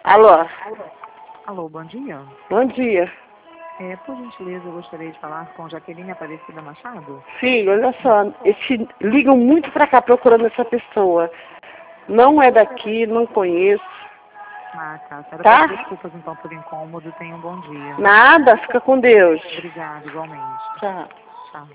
Alô, Alô, bom dia. bom dia. Por gentileza, eu gostaria de falar com Jaqueline Aparecida Machado. Sim, olha só, ligam muito pra cá procurando essa pessoa. Não é daqui, não conheço. Ah, tá. A senhora Tá? peço desculpas então por incômodo. Tenha um bom dia. Nada, fica com Deus. Obrigada, igualmente. Tchau. Tchau.